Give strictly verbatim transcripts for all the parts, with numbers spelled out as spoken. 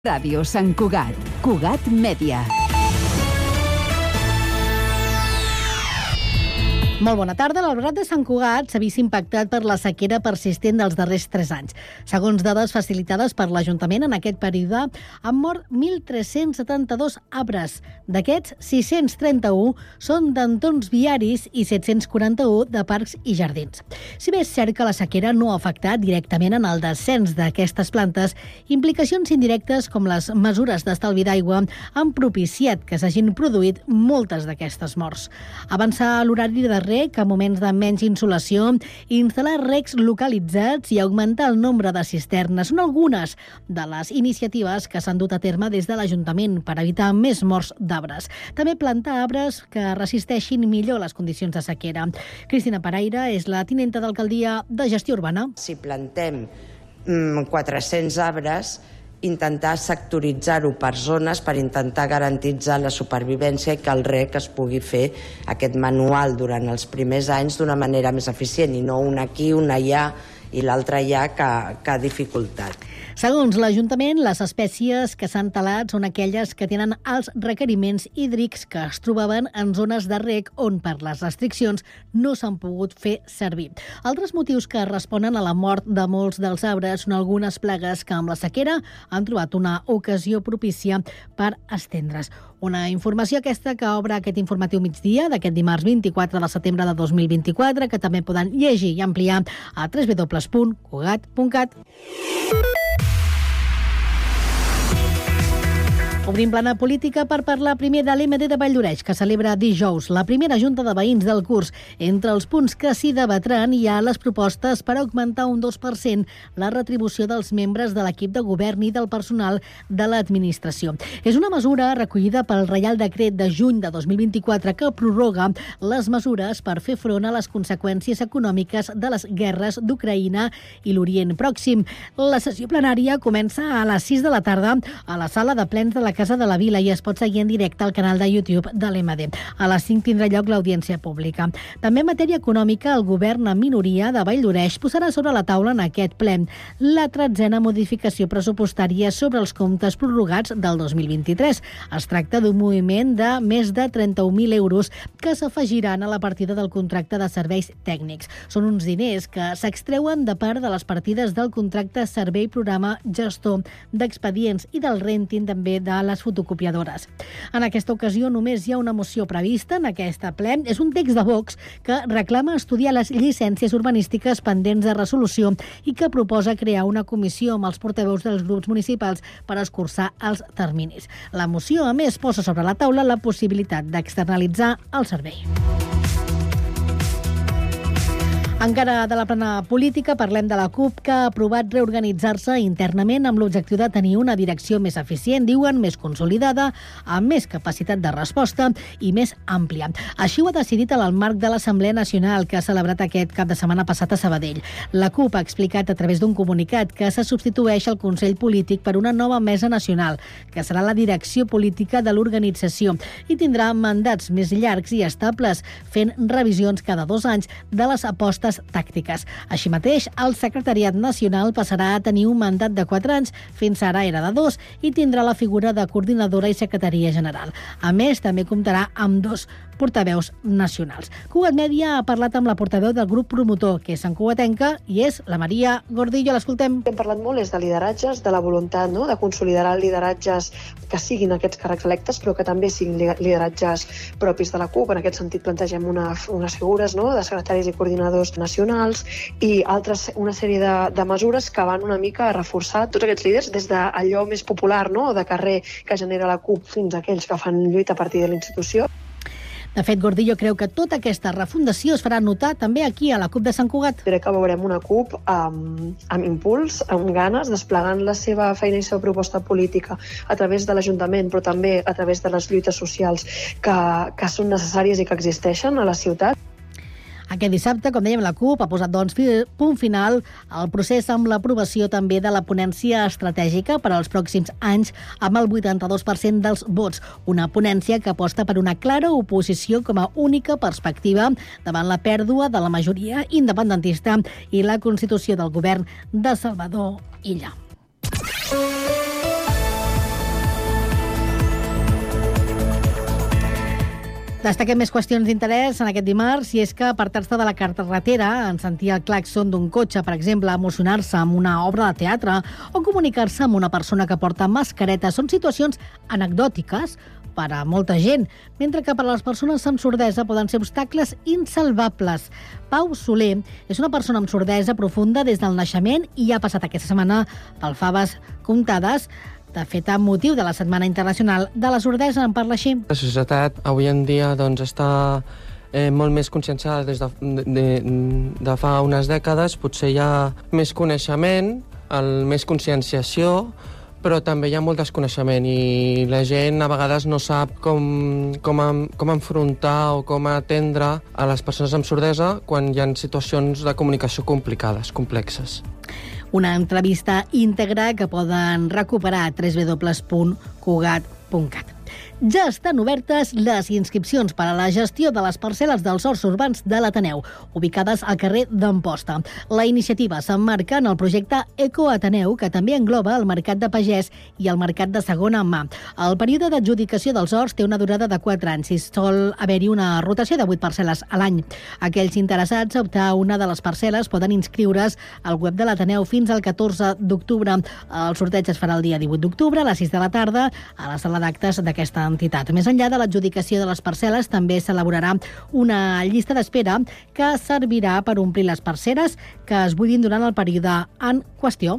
Ràdio Sant Cugat, Cugat Mèdia. Molt bona tarda. L'Albergat de Sant Cugat s'ha vist impactat per la sequera persistent dels darrers tres anys. Segons dades facilitades per l'Ajuntament, en aquest període han mort mil tres-cents setanta-dos arbres. D'aquests, sis-cents trenta-u són d'entorns viaris i set-cents quaranta-u de parcs i jardins. Si bé és cert que la sequera no ha afectat directament en el descens d'aquestes plantes, implicacions indirectes com les mesures d'estalvi d'aigua han propiciat que s'hagin produït moltes d'aquestes morts. Avançar l'horari de rec a moments de menys insolació, instal·lar recs localitzats i augmentar el nombre de cisternes són algunes de les iniciatives que s'han dut a terme des de l'Ajuntament per evitar més morts d'arbres. També plantar arbres que resisteixin millor les condicions de sequera. Cristina Paraire és la tinenta d'alcaldia de Gestió Urbana. Si plantem quatre-cents arbres, intentar sectoritzar-ho per zones per intentar garantitzar la supervivència i que el rec es pugui fer aquest manual durant els primers anys d'una manera més eficient i no un aquí, un allà i l'altre allà que, que ha dificultat. Segons l'Ajuntament, les espècies que s'han talat són aquelles que tenen alts requeriments hídrics que es trobaven en zones de rec on per les restriccions no s'han pogut fer servir. Altres motius que responen a la mort de molts dels arbres són algunes plagues que amb la sequera han trobat una ocasió propícia per estendre's. Una informació aquesta que obre aquest informatiu migdia d'aquest dimarts vint-i-quatre de setembre de dos mil vint-i-quatre, que també poden llegir i ampliar a w w w punt cugat punt cat. Obrim plana política per parlar primer de l'E M D de Valldoreix, que celebra dijous la primera junta de veïns del curs. Entre els punts que s'hi debatran hi ha les propostes per augmentar un dos per cent la retribució dels membres de l'equip de govern i del personal de l'administració. És una mesura recollida pel Reial Decret de juny de dos mil vint-i-quatre que prorroga les mesures per fer front a les conseqüències econòmiques de les guerres d'Ucraïna i l'Orient Pròxim. La sessió plenària comença a les sis de la tarda a la sala de plens de la Casa de la Vila i es pot seguir en directe al canal de YouTube de l'E M D. A les cinc tindrà lloc l'audiència pública. També en matèria econòmica, el govern en minoria de Valldoreix posarà sobre la taula en aquest ple la tretzena modificació pressupostària sobre els comptes prorrogats del dos mil vint-i-tres. Es tracta d'un moviment de més de trenta-un mil euros que s'afegiran a la partida del contracte de serveis tècnics. Són uns diners que s'extreuen de part de les partides del contracte servei programa gestor d'expedients i del renting també de les fotocopiadores. En aquesta ocasió només hi ha una moció prevista en aquesta ple. És un text de Vox que reclama estudiar les llicències urbanístiques pendents de resolució i que proposa crear una comissió amb els portaveus dels grups municipals per escurçar els terminis. La moció, a més, posa sobre la taula la possibilitat d'externalitzar el servei. Encara de la plana política, parlem de la CUP, que ha aprovat reorganitzar-se internament amb l'objectiu de tenir una direcció més eficient, diuen, més consolidada, amb més capacitat de resposta i més àmplia. Així ho ha decidit en el marc de l'Assemblea Nacional que ha celebrat aquest cap de setmana passat a Sabadell. La CUP ha explicat a través d'un comunicat que se substitueix el Consell Polític per una nova mesa nacional, que serà la direcció política de l'organització i tindrà mandats més llargs i estables, fent revisions cada dos anys de les apostes tàctiques. Així mateix, el Secretariat Nacional passarà a tenir un mandat de quatre anys, fins ara era de dos, i tindrà la figura de coordinadora i secretaria general. A més, també comptarà amb dos portaveus nacionals. Cugat Mèdia ha parlat amb la portaveu del grup promotor, que és santcugatenca, i és la Maria Gordillo. L'escoltem. Hem parlat molt és de lideratges, de la voluntat, no?, de consolidar lideratges que siguin aquests càrrecs electes, però que també siguin lideratges propis de la CUP. En aquest sentit plantegem una, unes figures, no?, de secretaris i coordinadors nacionals i altres, una sèrie de, de mesures que van una mica a reforçar tots aquests líders des d'allò més popular, no?, de carrer que genera la CUP fins a aquells que fan lluita a partir de la institució. De fet, Gordillo creu que tota aquesta refundació es farà notar també aquí a la CUP de Sant Cugat. Crec que veurem una CUP amb, amb impuls, amb ganes, desplegant la seva feina i la seva proposta política a través de l'Ajuntament, però també a través de les lluites socials que, que són necessàries i que existeixen a la ciutat. Aquest dissabte, com dèiem, la CUP ha posat doncs, punt final al procés amb l'aprovació també de la ponència estratègica per als pròxims anys amb el vuitanta-dos per cent dels vots. Una ponència que aposta per una clara oposició com a única perspectiva davant la pèrdua de la majoria independentista i la constitució del govern de Salvador Illa. Destaquem més qüestions d'interès en aquest dimarts, i és que apartar-se de la carretera, en sentir el claxon d'un cotxe, per exemple, emocionar-se amb una obra de teatre o comunicar-se amb una persona que porta mascareta són situacions anecdòtiques per a molta gent, mentre que per a les persones amb sordesa poden ser obstacles insalvables. Pau Soler és una persona amb sordesa profunda des del naixement i ha passat aquesta setmana pel faves comptades. De fet, amb motiu de la Setmana Internacional de la Sordesa, en parla així. La societat avui en dia doncs, està eh, molt més conscienciada des de, de, de fa unes dècades. Potser hi ha més coneixement, el, més conscienciació, però també hi ha molt desconeixement i la gent a vegades no sap com, com, com enfrontar o com atendre a les persones amb sordesa quan hi ha situacions de comunicació complicades, complexes. Una entrevista íntegra que poden recuperar a w w w punt cugat punt cat. Ja estan obertes les inscripcions per a la gestió de les parcel·les dels horts urbans de l'Ateneu, ubicades al carrer d'Amposta. La iniciativa s'emmarca en el projecte Ecoateneu, que també engloba el mercat de pagès i el mercat de segona mà. El període d'adjudicació dels horts té una durada de quatre anys i sol haver-hi una rotació de vuit parcel·les a l'any. Aquells interessats a optar a una de les parcel·les poden inscriure's al web de l'Ateneu fins al catorze d'octubre. El sorteig es farà el dia divuit d'octubre a les sis de la tarda a la sala d'actes d'aquesta entitat. Més enllà de l'adjudicació de les parcel·les, també s'elaborarà una llista d'espera que servirà per omplir les parceres que es buidin durant el període en qüestió.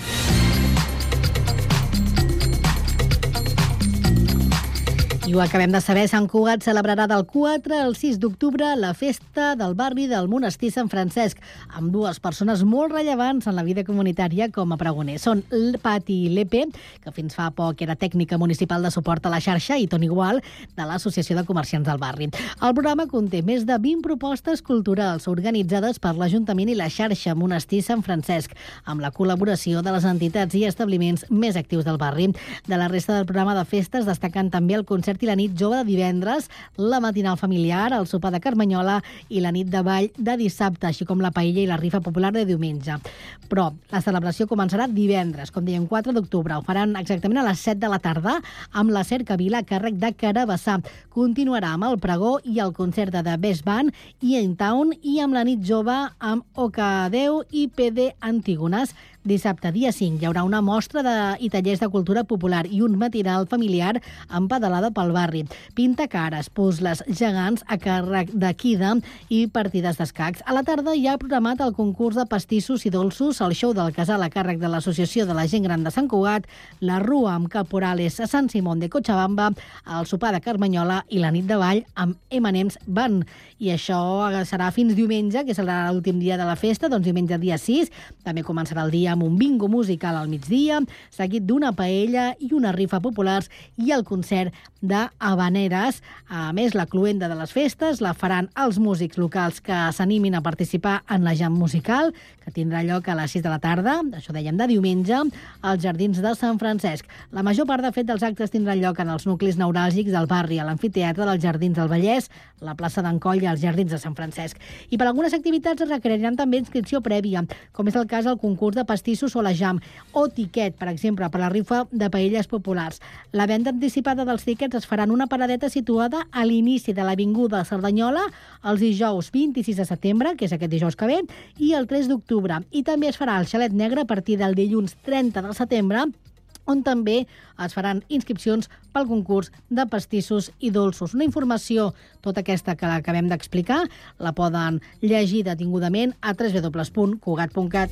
I ho acabem de saber, Sant Cugat celebrarà del quatre al sis d'octubre la festa del barri del Monestir Sant Francesc, amb dues persones molt rellevants en la vida comunitària com a pregoners. Són el Pati Lepe, que fins fa poc era tècnica municipal de suport a la xarxa, i Toni Gual, de l'Associació de Comerciants del Barri. El programa conté més de vint propostes culturals organitzades per l'Ajuntament i la xarxa Monestir Sant Francesc, amb la col·laboració de les entitats i establiments més actius del barri. De la resta del programa de festes destaquen també el concert i la nit jove de divendres, la matinal familiar, el sopar de Carmanyola i la nit de ball de dissabte, així com la paella i la rifa popular de diumenge. Però la celebració començarà divendres, com dèiem, quatre d'octubre. Ho faran exactament a les set de la tarda amb la cercavila a càrrec de Carabassà. Continuarà amb el pregó i el concert de The Best Band i In Town, i amb la nit jove amb Ocadeu i P D Antígones. Dissabte, dia cinc, hi haurà una mostra de, i tallers de cultura popular i un matinal familiar amb pedalada pel barri. Pintacares, puzzles gegants a càrrec de Kida i partides d'escacs. A la tarda hi ha programat el concurs de pastissos i dolços, el show del casal a càrrec de l'Associació de la Gent Gran de Sant Cugat, la rua amb caporales a Sant Simón de Cochabamba, el sopar de Carmanyola i la nit de ball amb eme and ems Band. I això serà fins diumenge, que serà l'últim dia de la festa, doncs diumenge dia sis. També començarà el dia amb un bingo musical al migdia, seguit d'una paella i una rifa populars i el concert d'habaneres. A més, la cloenda de les festes la faran els músics locals que s'animin a participar en la jam musical, que tindrà lloc a les sis de la tarda, això dèiem de diumenge, als Jardins de Sant Francesc. La major part, de fet, dels actes tindran lloc en els nuclis neuràlgics del barri, a l'amfiteatre dels Jardins del Vallès, la plaça d'en Coll i als Jardins de Sant Francesc. I per algunes activitats es requeriran també inscripció prèvia, com és el cas del concurs de pastissos o la jam, o tiquet, per exemple, per la rifa de paelles populars. La venda anticipada dels tiquets es farà en una paradeta situada a l'inici de l'Avinguda Cerdanyola els dijous vint-i-sis de setembre, que és aquest dijous que ve, i el tres d'octubre. I també es farà el Xalet Negre a partir del dilluns trenta de setembre, on també es faran inscripcions pel concurs de pastissos i dolços. Una informació, tota aquesta que l'acabem d'explicar, la poden llegir detingudament a w w w punt cugat punt cat.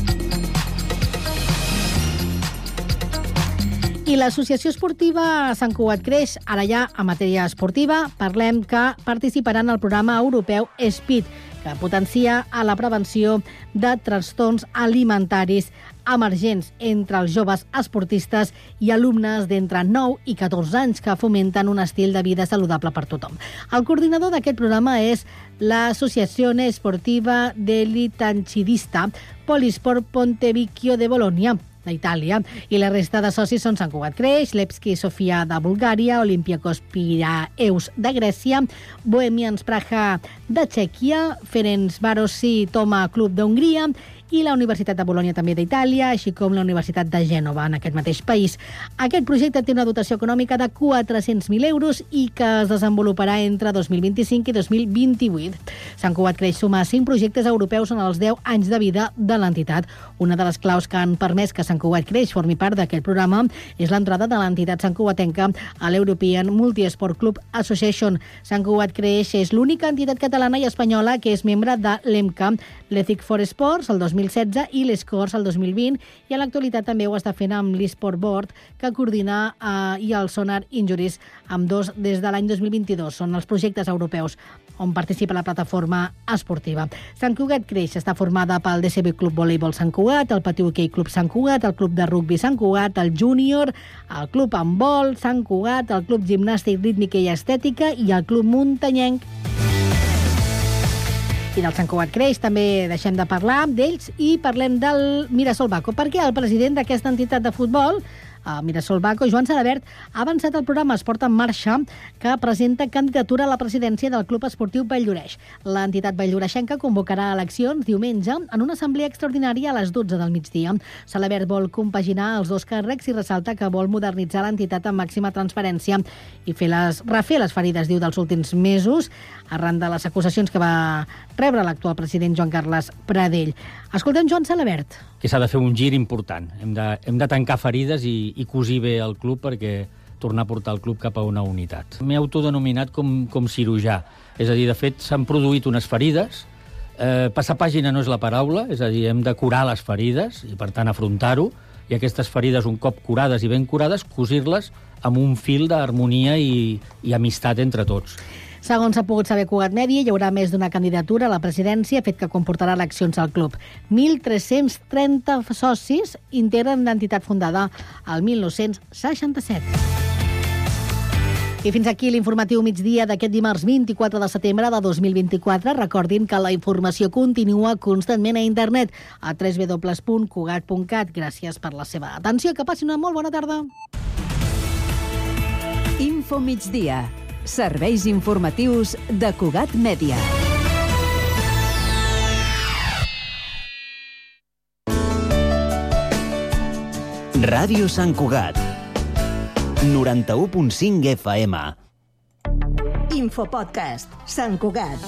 I l'Associació Esportiva Sant Cugat Creix, ara ja en matèria esportiva, parlem que participaran al programa europeu SPID, que potencia a la prevenció de trastorns alimentaris emergents entre els joves esportistes i alumnes d'entre nou i catorze anys que fomenten un estil de vida saludable per tothom. El coordinador d'aquest programa és l'Associació Esportiva dell'Itancidista Polisport Pontevecchio de Bologna, d'Itàlia, i la resta de socis són Sant Cugat Creix, Levski Sofia de Bulgària, Olympiakos Piraeus de Grècia, Bohemians Praha de Txèquia, Ferencvárosi Toma Club d'Hongria i la Universitat de Bologna també d'Itàlia, així com la Universitat de Gènova en aquest mateix país. Aquest projecte té una dotació econòmica de quatre-cents mil euros i que es desenvoluparà entre dos mil vint-i-cinc i dos mil vint-i-vuit. Sant Cugat Creix suma cinc projectes europeus en els deu anys de vida de l'entitat. Una de les claus que han permès que Sant Cugat Creix formi part d'aquest programa és l'entrada de l'entitat santcugatenca a l'European Multi-Sport Club Association. Sant Cugat Creix és l'única entitat catalana i espanyola que és membre de l'E M C A, l'Ethic for Sports, el dos mil setze, i l'Escorts, el dos mil vint, i a l'actualitat també ho està fent amb l'eSport Board, que coordina eh, i el Sonar Injuries, amb dos des de l'any dos mil vint-i-dos. Són els projectes europeus on participa la plataforma esportiva. Sant Cugat Creix està formada pel D C B Club Voleibol Sant Cugat, el Patí Hoquei Club Sant Cugat, el Club de Rugbi Sant Cugat, el Júnior, el Club Handbol Sant Cugat, el Club Gimnàstic Rítmica i Estètica i el Club Muntanyenc. I del Sant Cugat Creix també deixem de parlar d'ells i parlem del Mirasol Baco, perquè el president d'aquesta entitat de futbol, a Mirasol Baco, Joan Salabert, ha avançat el programa Esport en Marxa, que presenta candidatura a la presidència del Club Esportiu Valldoreix. L'entitat valldoreixenca convocarà eleccions diumenge en una assemblea extraordinària a les dotze del migdia. Salabert vol compaginar els dos càrrecs i ressalta que vol modernitzar l'entitat amb màxima transparència i fer les, refer les ferides, diu, dels últims mesos, arran de les acusacions que va rebre l'actual president Joan Carles Pradell. Escoltem Joan Salabert. Que s'ha de fer un gir important. Hem de, hem de tancar ferides i, i cosir bé el club perquè tornar a portar el club cap a una unitat. M'he autodenominat com, com cirurgià. És a dir, de fet, s'han produït unes ferides. Eh, passar pàgina no és la paraula, és a dir, hem de curar les ferides i, per tant, afrontar-ho. I aquestes ferides, un cop curades i ben curades, cosir-les amb un fil d'harmonia i, i amistat entre tots. Segons s'ha pogut saber Cugat Mèdia, hi haurà més d'una candidatura a la presidència, fet que comportarà eleccions al club. mil tres-cents trenta socis integren l'entitat fundada al mil nou-cents seixanta-set. I fins aquí l'informatiu migdia d'aquest dimarts vint-i-quatre de setembre de dos mil vint-i-quatre. Recordin que la informació continua constantment a internet a w w w punt cugat punt cat. Gràcies per la seva atenció. Que passi una molt bona tarda. Info migdia. Serveis informatius de Cugat Mèdia. Ràdio Sant Cugat. noranta-u punt cinc F M. Infopodcast. Sant Cugat.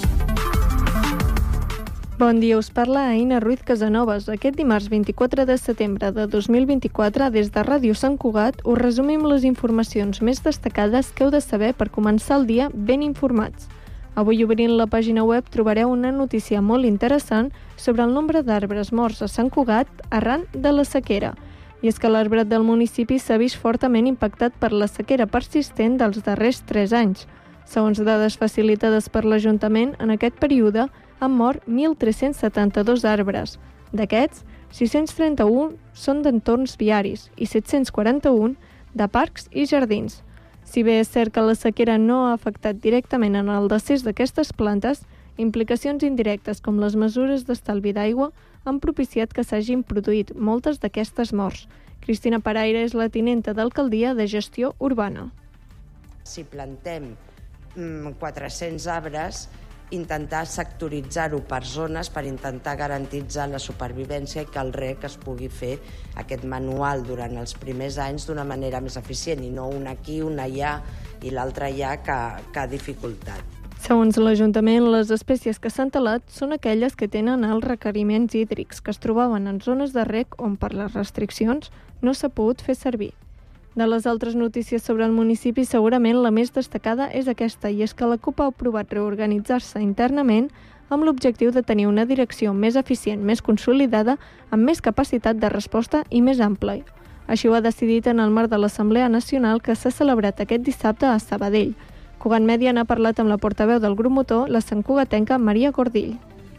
Bon dia, us parla Aina Ruiz Casanovas. Aquest dimarts vint-i-quatre de setembre de dos mil vint-i-quatre, des de Ràdio Sant Cugat, us resumim les informacions més destacades que heu de saber per començar el dia ben informats. Avui, obrint la pàgina web, trobareu una notícia molt interessant sobre el nombre d'arbres morts a Sant Cugat arran de la sequera. I és que l'arbrat del municipi s'ha vist fortament impactat per la sequera persistent dels darrers tres anys. Segons dades facilitades per l'Ajuntament, en aquest període han mort mil tres-cents setanta-dos arbres. D'aquests, sis-cents trenta-un són d'entorns viaris i set-cents quaranta-un de parcs i jardins. Si bé és cert que la sequera no ha afectat directament en el decés d'aquestes plantes, implicacions indirectes com les mesures d'estalvi d'aigua han propiciat que s'hagin produït moltes d'aquestes morts. Cristina Paraire és la tinenta d'alcaldia de gestió urbana. Si plantem quatre-cents arbres, intentar sectoritzar-ho per zones per intentar garantitzar la supervivència i que el rec es pugui fer aquest manual durant els primers anys d'una manera més eficient i no un aquí, un allà i l'altre allà que, que ha dificultat. Segons l'Ajuntament, les espècies que s'han talat són aquelles que tenen els requeriments hídrics que es trobaven en zones de rec on per les restriccions no s'ha pogut fer servir. De les altres notícies sobre el municipi, segurament la més destacada és aquesta, i és que la CUP ha aprovat reorganitzar-se internament amb l'objectiu de tenir una direcció més eficient, més consolidada, amb més capacitat de resposta i més ampla. Així ho ha decidit en el marc de l'Assemblea Nacional que s'ha celebrat aquest dissabte a Sabadell. Cugat Mèdia n'ha parlat amb la portaveu del grup motor, la santcugatenca Maria Gordill.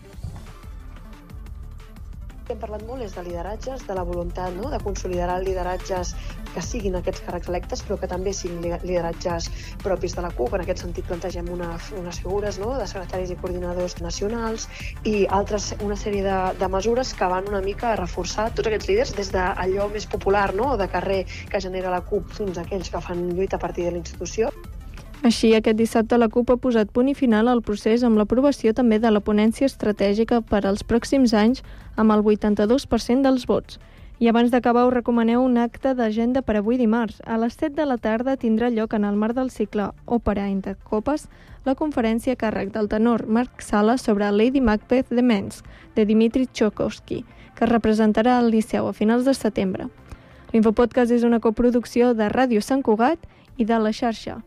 Hem parlat molt és de lideratges, de la voluntat, no?, de consolidar lideratges que siguin aquests càrrecs electes, però que també siguin lideratges propis de la CUP. En aquest sentit plantegem una, unes figures, no?, de secretaris i coordinadors nacionals i altres, una sèrie de, de mesures que van una mica a reforçar tots aquests líders des d'allò més popular, no?, de carrer que genera la CUP fins a aquells que fan lluita a partir de la institució. Així, aquest dissabte la CUP ha posat punt i final al procés amb l'aprovació també de la ponència estratègica per als pròxims anys amb el vuitanta-dos per cent dels vots. I abans d'acabar us recomaneu un acte d'agenda per avui dimarts. A les set de la tarda tindrà lloc en el marc del cicle Òpera entre copes la conferència a càrrec del tenor Marc Sala sobre Lady Macbeth de Minsk, de Dmitri Txaikovsky, que es representarà al Liceu a finals de setembre. L'Infopodcast és una coproducció de Ràdio Sant Cugat i de La Xarxa.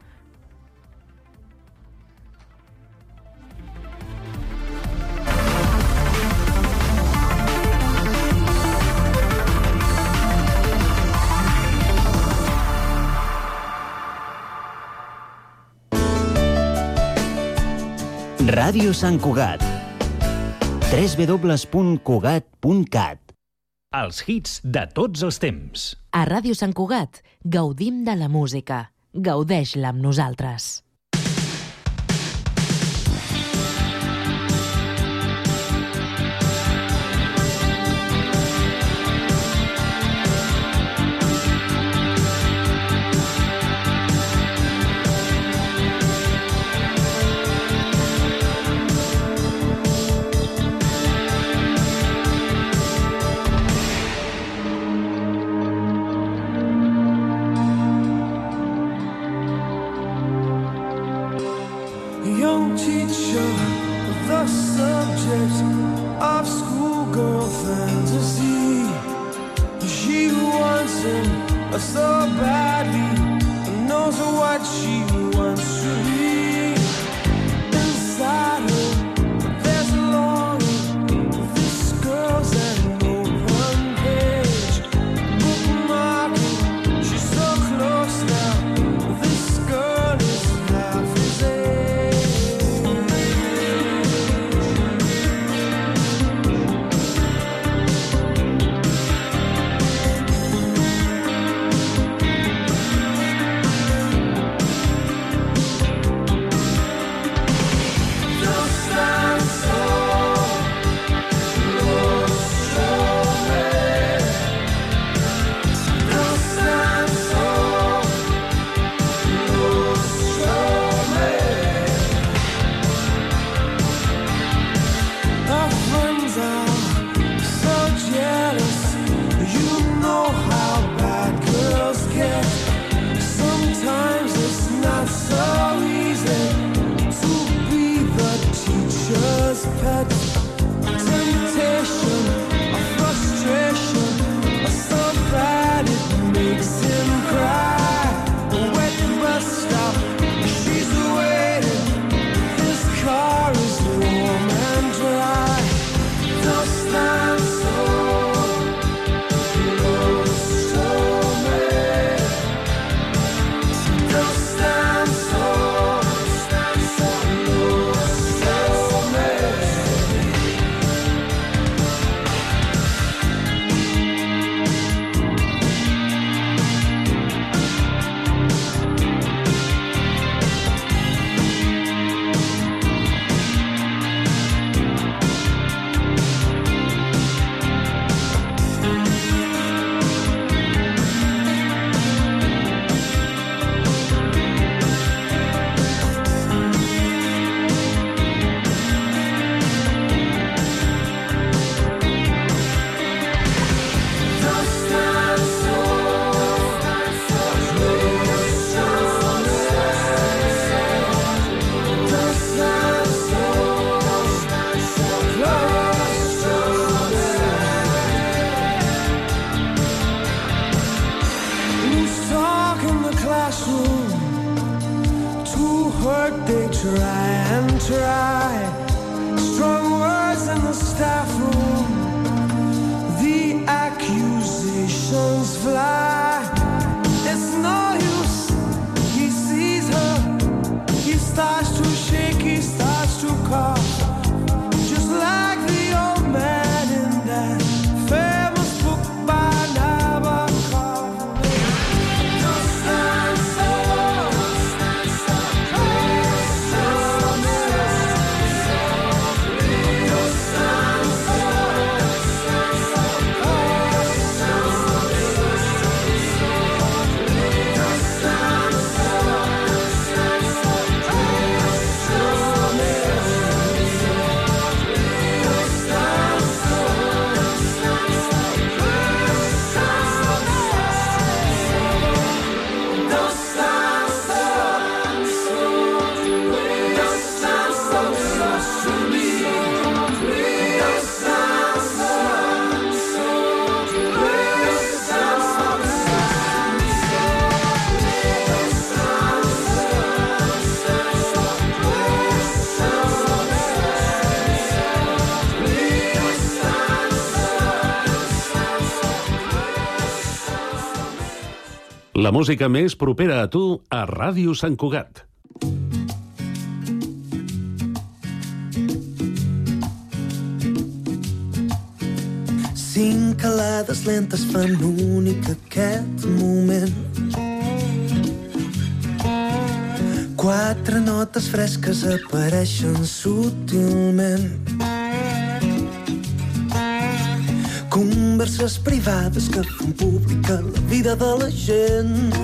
Ràdio Sant Cugat. w w w punt cugat punt cat. Els hits de tots els temps. A Ràdio Sant Cugat gaudim de la música. Gaudeix-la amb nosaltres. So badly, knows what she wants to be. Inside her, there's a longing. This girl's an open page, bookmarking. She's so close now. This girl is half his age. La música més propera a tu a Ràdio Sant Cugat. Cinc calades lentes fan únic aquest moment. Quatre notes fresques apareixen sutilment. Converses privades que fan pública la vida de la gent.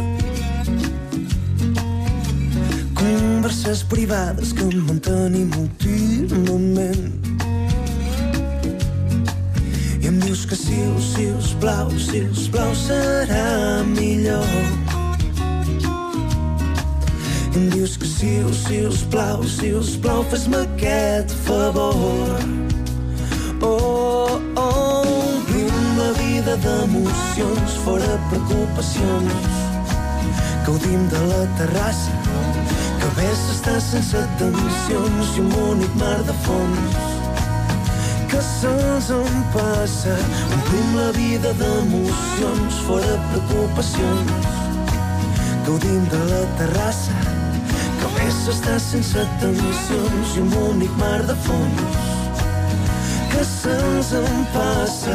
Converses privades que mantenim últimament. I em dius que si, sisplau, sisplau, serà millor. I em dius que si, sisplau, sisplau, fes-me aquest favor. Oh, oh, omplim la vida d'emocions, fora preocupacions. Gaudim de la terrassa, que a més està sense tensions i un bonic mar de fons que se'ns en passa. Omplim la vida d'emocions, fora preocupacions. Gaudim de la terrassa, que a més està sense tensions i un bonic mar de fons que se'ns en passa.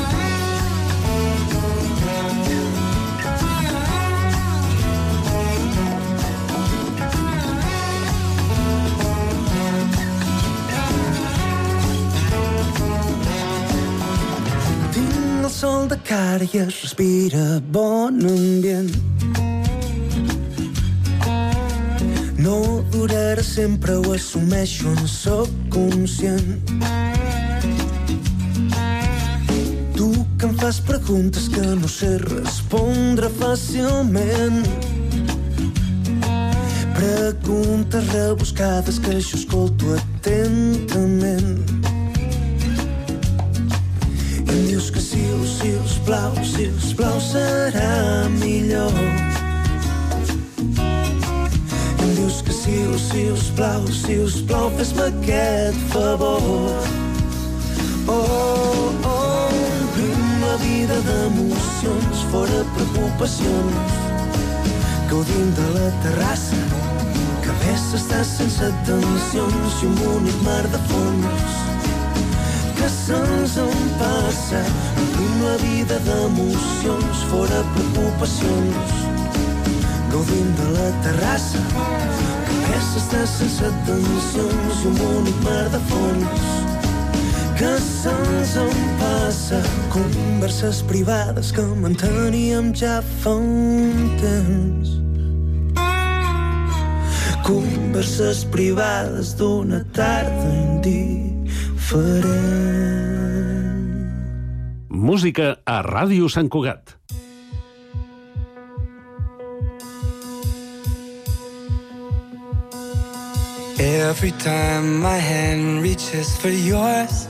Tinc el sol de cara i es respira bon ambient. No durarà sempre, ho assumeixo, en soc conscient. Tu que em fas preguntes que no sé respondre fàcilment. Preguntes rebuscades que jo escolto atentament. I em dius que si, sisplau, sisplau, serà millor. I em dius que si, sisplau, sisplau, fes-me aquest favor. Oh, oh, omplim la vida d'emocions, fora preocupacions. Gaudim de la terrassa, que a més està sense tensions i un bonic mar de fons que se'ns en passa. Omplim la vida d'emocions, fora preocupacions. Gaudim de la terrassa, que a més està sense tensions i un bonic mar de fons que se'ns en passa. Converses privades que manteníem ja fa un temps. Converses privades d'una tarda indiferent. Música a Ràdio Sant Cugat. Every time my hand reaches for yours,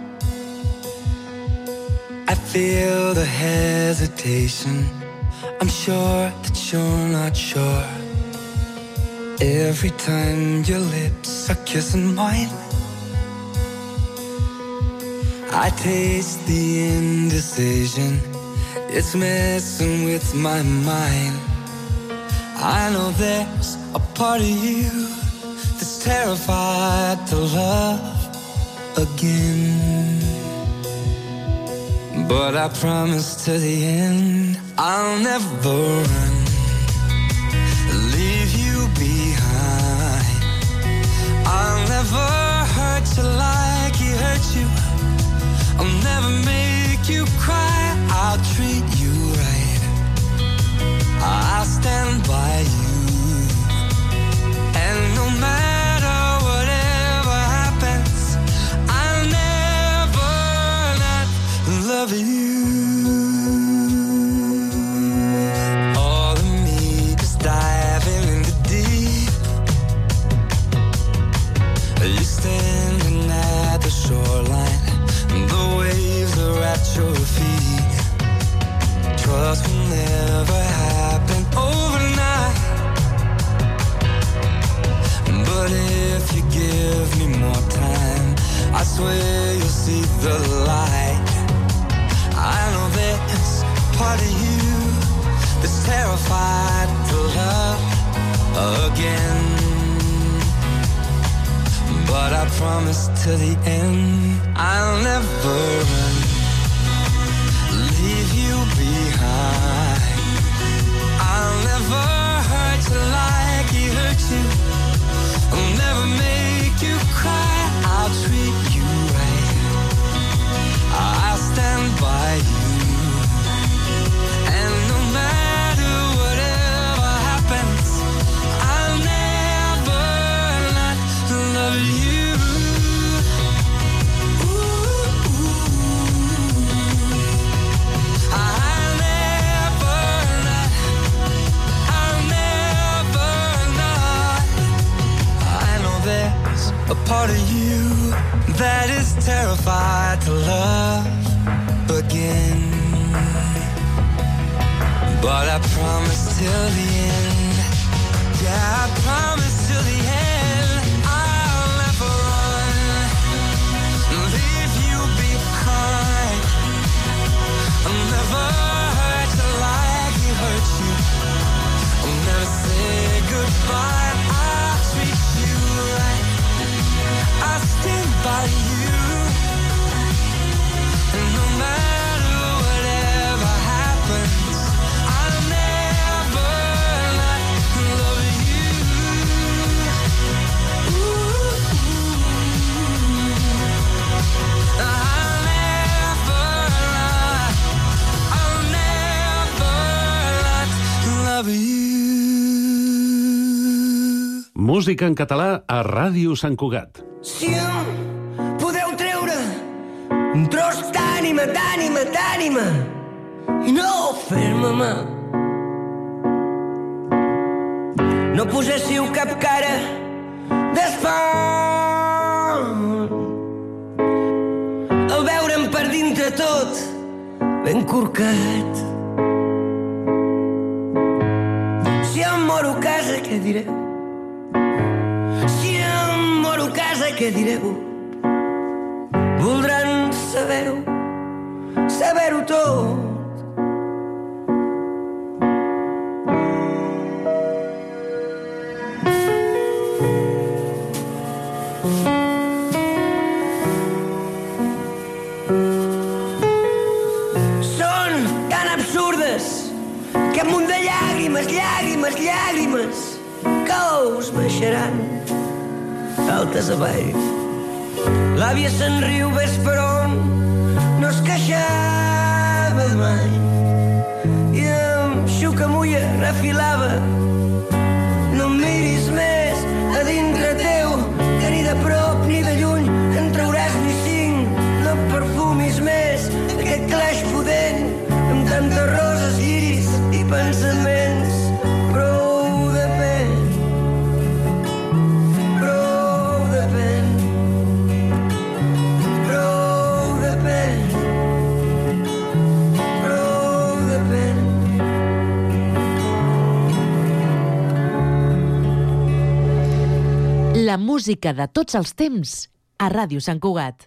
I feel the hesitation. I'm sure that you're not sure. Every time your lips are kissing mine, I taste the indecision. It's messing with my mind. I know there's a part of you that's terrified to love again. But I promise to the end I'll never run, leave you behind. I'll never hurt you like he hurt you. I'll never make you cry. I'll treat you right. I'll stand by you. And no matter whatever happens, I'll never not love you. All again. But I promise to the end I'll never run, leave you behind. I'll never hurt you like he hurt you. I'll never make you cry. I'll treat you right. I'll stand by you. And no matter whatever happens, I'll never not love you. A part of you that is terrified to love again. But I promise till the end, yeah, I promise till the end, I'll never run, leave you behind. I'll never hurt you like he hurt you. I'll never say goodbye. I'll treat you right. I stand by you, and no matter whatever happens, I'll never not love you. Ooh, I'll never not, I'll never not love you. Música en català a Ràdio Sant Cugat. Si em podeu treure un tros d'ànima, d'ànima, d'ànima i no fer-me mal, no poséssiu cap cara d'espant al veure'm per dintre tot ben corcat. Si em moro a casa, què direu? Si em moro a casa, què direu? Voldran saber-ho, saber-ho tot. Són tan absurdes que un munt de llàgrimes, llàgrimes, llàgrimes que us baixaran altes avall. L'àvia se'n riu, ves per on no es queixava mai, i amb xucamulla refilava: no em miris més a dintre teu, que ni de prop ni de lluny en trauràs ni cinc. No perfumis més aquest claix pudent amb tantes roses, lliris i pensaments. Prou de pena, la música de tots els temps a Ràdio Sant Cugat.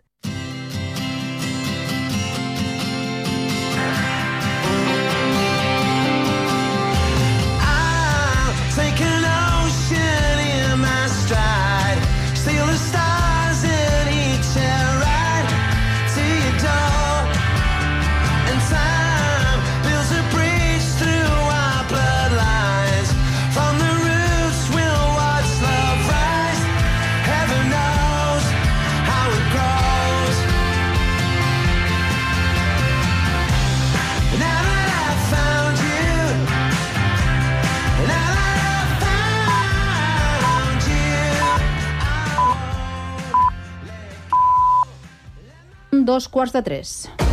Dos quarts de tres.